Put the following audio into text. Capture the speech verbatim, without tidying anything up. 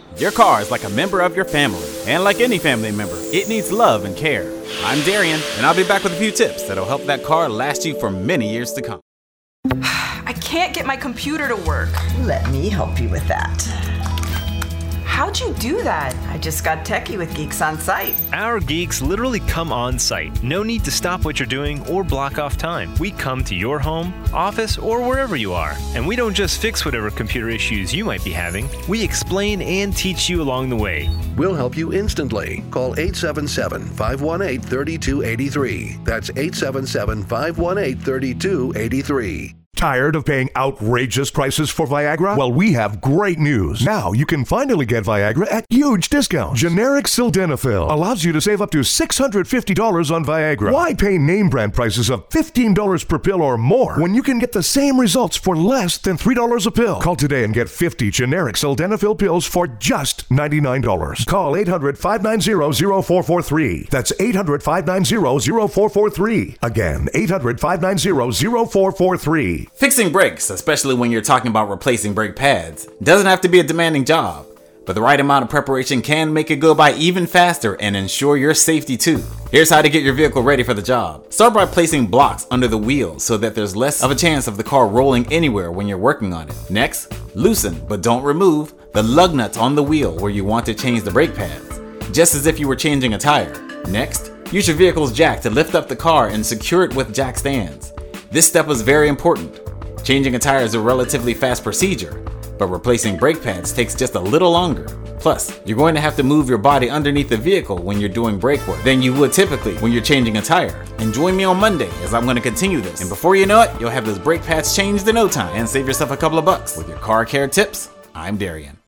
Your car is like a member of your family, and like any family member, it needs love and care. I'm Darian, and I'll be back with a few tips that'll help that car last you for many years to come. I can't get my computer to work. Let me help you with that. How'd you do that? I just got techie with Geeks on Site. Our geeks literally come on site. No need to stop what you're doing or block off time. We come to your home, office, or wherever you are. And we don't just fix whatever computer issues you might be having. We explain and teach you along the way. We'll help you instantly. Call eight seven seven, five one eight, three two eight three. That's eight seven seven, five one eight, three two eight three. Tired of paying outrageous prices for Viagra? Well, we have great news. Now you can finally get Viagra at huge discounts. Generic sildenafil allows you to save up to six hundred fifty dollars on Viagra. Why pay name brand prices of fifteen dollars per pill or more when you can get the same results for less than three dollars a pill? Call today and get fifty generic sildenafil pills for just ninety-nine dollars. Call eight hundred, five nine zero, zero four four three. That's eight hundred, five nine zero, zero four four three. Again, eight hundred, five nine zero, zero four four three. Fixing brakes, especially when you're talking about replacing brake pads, doesn't have to be a demanding job, but the right amount of preparation can make it go by even faster and ensure your safety too. Here's how to get your vehicle ready for the job. Start by placing blocks under the wheels so that there's less of a chance of the car rolling anywhere when you're working on it. Next, loosen, but don't remove, the lug nuts on the wheel where you want to change the brake pads, just as if you were changing a tire. Next, use your vehicle's jack to lift up the car and secure it with jack stands. This step is very important. Changing a tire is a relatively fast procedure, but replacing brake pads takes just a little longer. Plus, you're going to have to move your body underneath the vehicle when you're doing brake work than you would typically when you're changing a tire. And join me on Monday as I'm going to continue this. And before you know it, you'll have those brake pads changed in no time and save yourself a couple of bucks. With your car care tips, I'm Darian.